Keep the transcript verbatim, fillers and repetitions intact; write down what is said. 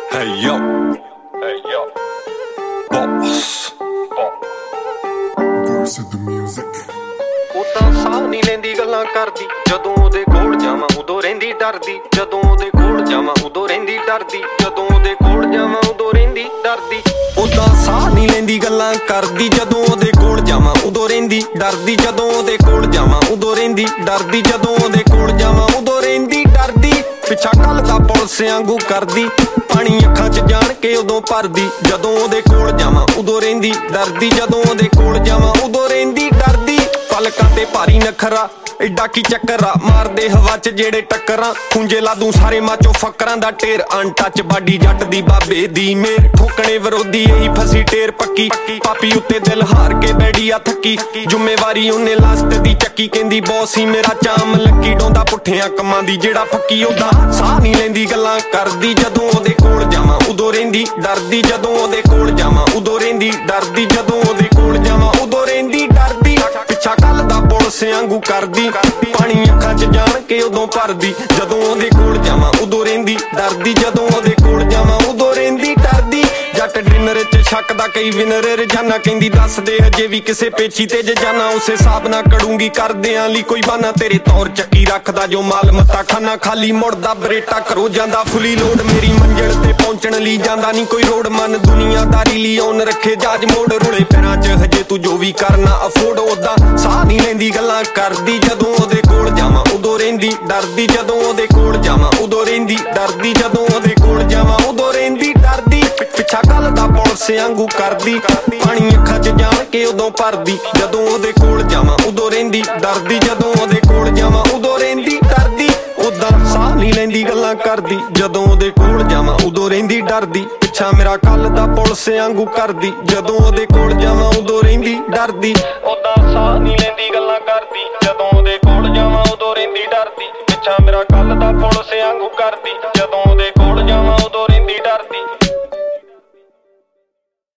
Hey yo, hey yo, boss, boss of the music. ਉਦਾਂ ਸਾਹ ਨਹੀਂ ਲੈਂਦੀ ਗੱਲਾਂ ਕਰਦੀ, ਜਦੋਂ ਉਹਦੇ ਕੋਲ ਜਾਵਾਂ ਉਦੋਂ ਰਹਿੰਦੀ ਡਰਦੀ, ਜਦੋਂ ਉਹਦੇ ਕੋਲ ਜਾਵਾਂ ਉਦੋਂ ਰਹਿੰਦੀ ਡਰਦੀ, ਜਦੋਂ ਉਹਦੇ ਕੋਲ ਜਾਵਾਂ ਉਦੋਂ ਰਹਿੰਦੀ ਡਰਦੀ। ਉਦਾਂ ਸਾਹ ਨਹੀਂ ਲੈਂਦੀ ਗੱਲਾਂ ਕਰਦੀ, ਜਦੋਂ ਉਹਦੇ ਕੋਲ ਜਾਵਾਂ ਉਦੋਂ ਰਹਿੰਦੀ ਡਰਦੀ, ਜਦੋਂ ਉਹਦੇ ਕੋਲ ਜਾਵਾਂ ਉਦੋਂ ਰਹਿੰਦੀ ਡਰਦੀ, ਜਦੋਂ ਉਹਦੇ ਕੋਲ ਜਾਵਾਂ ਉਦੋਂ ਰਹਿੰਦੀ ਡਰਦੀ। ਪਿੱਛਾ ਕੱਲ ਦਾ ਪੁਲਿਸ ਵਾਂਗੂ ਕਰਦੀ, ਪਾਣੀ ਅੱਖਾਂ 'ਚ ਜਾਣ ਕੇ ਉਦੋਂ ਭਰਦੀ, ਜਦੋਂ ਉਹਦੇ ਕੋਲ ਜਾਵਾਂ ਉਦੋਂ ਰਹਿੰਦੀ ਡਰਦੀ, ਜਦੋਂ ਉਹਦੇ ਕੋਲ ਜਾਵਾਂ ਉਦੋਂ ਰਹਿੰਦੀ ਡਰਦੀ। ਪਲਕਾਂ ਤੇ ਭਾਰੀ ਨਖਰਾ ਏਡਾ ਕੀ ਚੱਕਰ ਆ, ਮਾਰਦੇ ਹਵਾ 'ਚ ਜਿਹੜੇ ਟੱਕਰਾਂ, ਖੁੰਝੇ ਲਾ ਦੂੰ ਸਾਰੇ ਮਾਚੋ ਫੱਕਰਾਂ ਦਾ ਢੇਰ। ਅਨਟੱਚ ਬਾਡੀ ਜੱਟ ਦੀ ਬਾਬੇ ਦੀ ਮੇਰ, ਠੋਕਣੇ ਵਿਰੋਧੀ ਇਹੀ ਫਸੀ ਢੇਰ ਪੱਕੀ, ਪਾਪੀ ਉੱਤੇ ਦਿਲ ਹਾਰ ਕੇ ਬੈੜੀ ਆ ਥੱਕੀ। ਜ਼ਿੰਮੇਵਾਰੀ ਉਹਨੇ ਲਾਸਟ ਦੀ ਚੱਕੀ, ਕਹਿੰਦੀ ਬੌਸ ਹੀ ਮੇਰਾ ਚਾਮ ਲੱਕੀ, ਡੋਂਦਾ ਪੁੱਠਿਆਂ ਕੰਮਾਂ ਦੀ ਜਿਹੜਾ ਫੱਕੀ। ਉਹਦਾ ਸਾਹ ਨਹੀਂ ਲੈਂਦੀ ਗੱਲਾਂ ਕਰਦੀ, ਜਦੋਂ ਉਹਦੇ ਕੋਲ ਜਾਵਾਂ ਉਦੋਂ ਰਹਿੰਦੀ ਡਰਦੀ, ਜਦੋਂ ਉਹਦੇ ਕੋਲ ਜਾਵਾਂ ਉਦੋਂ ਰਹਿੰਦੀ ਡਰਦੀ, ਜਦੋਂ ਉਹਦੇ ਕੋਲ ਜਾਵਾਂ ਉਦੋਂ ਰਹਿੰਦੀ ਡਰਦੀ। ਪਿੱਛਾ ਕੱਲ ਦਾ ਪੁਲਿਸ ਵਾਂਗੂ ਕਰਦੀ, ਪਾਣੀ ਅੱਖਾਂ 'ਚ ਜਾਣ ਕੇ ਉਦੋਂ ਭਰਦੀ, ਜਦੋਂ ਉਹਦੇ ਕੋਲ ਜਾਵਾਂ ਉਦੋਂ ਰਹਿੰਦੀ ਡਰਦੀ, ਜਦੋਂ ਉਹਦੇ ਕੋਲ ਜਾਵਾਂ ਉਦੋਂ ਰਹਿੰਦੀ ਡਰਦੀ। ਜੱਟ ਡਿਨਰ 'ਚ ਸ਼ੱਕ ਦਾ ਕਈ ਵਿਨਰ ਰਜਾਨਾ, ਕਹਿੰਦੀ ਦੱਸਦੇ ਹਜੇ ਵੀ ਕਿਸੇ ਪੇਚੀ ਤੇ ਜੇ ਜਾਣਾ, ਉਸੇ ਹਿਸਾਬ ਨਾਲ ਕੜੂੰਗੀ ਕਰਦਿਆਂ ਲਈ ਕੋਈ ਬਾਨਾ। ਤੇਰੇ ਤੌਰ ਚੱਕੀ ਰੱਖਦਾ ਜੋ ਮਾਲ ਮੱਤਾ ਖਾਨਾ, ਖਾਲੀ ਮੁੜਦਾ ਬਰੇਟਾ ਘਰੋਂ ਜਾਂਦਾ ਫੁੱਲੀ ਲੋਡ, ਮੇਰੀ ਮੰਜ਼ਿਲ ਤੇ ਪਹੁੰਚਣ ਲਈ ਜਾਂਦਾ ਨਹੀਂ ਕੋਈ ਰੋਡ। ਮਨ ਦੁਨੀਆਦਾਰੀ ਲਈ ਔਨ ਰੱਖੇ ਜਾਜ ਮੋੜ, ਰੁਲੇ ਪੈਰਾਂ 'ਚ ਹਜੇ ਤੂੰ ਜੋ ਵੀ ਕਰਨਾ ਅਫੋਰਡ। ਉਹਦਾ ਸਾਹ ਨਹੀਂ ਲੈਂਦੀ ਗੱਲਾਂ ਕਰਦੀ, ਜਦੋਂ ਉਹਦੇ ਕੋਲ ਜਾਵਾਂ ਉਦੋਂ ਰਹਿੰਦੀ ਡਰਦੀ, ਜਦੋਂ ਉਹਦੇ ਕੋਲ ਜਾਵਾਂ ਉਦੋਂ ਰਹਿੰਦੀ ਡਰਦੀ, ਜਦੋਂ ਉਹਦੇ ਕੋਲ ਜਾਵਾਂ ਉਦੋਂ ਰਹਿੰਦੀ ਡਰਦੀ। ਪਿੱਛਾ ਕੱਲ ਦਾ ਪੁਲਿਸ ਵਾਂਗੂ ਕਰਦੀ, ਪਾਣੀ ਅੱਖਾਂ 'ਚ ਜਾਣ ਕੇ ਉਦੋਂ ਭਰਦੀ, ਜਦੋਂ ਉਹਦੇ ਕੋਲ ਜਾਵਾਂ ਉਦੋਂ ਰਹਿੰਦੀ ਡਰਦੀ, ਜਦੋਂ ਉਹਦੇ ਕੋਲ ਜਾਵਾਂ ਉਦੋਂ ਰਹਿੰਦੀ ਡਰਦੀ। ਉਦਾਂ ਸਾਹ ਨਹੀਂ ਲੈਂਦੀ ਗੱਲਾਂ ਕਰਦੀ, ਜਦੋਂ ਉਹਦੇ ਕੋਲ ਜਾਵਾਂ ਉਦੋਂ ਰਹਿੰਦੀ ਡਰਦੀ। ਪਿੱਛਾ ਮੇਰਾ ਕੱਲ ਦਾ ਪੁਲਿਸ ਵਾਂਗੂ ਕਰਦੀ, ਜਦੋਂ ਉਹਦੇ ਕੋਲ ਜਾਵਾਂ ਉਦੋਂ ਰਹਿੰਦੀ ਡਰਦੀ। ਉਦਾਂ ਸਾਹ ਨਹੀਂ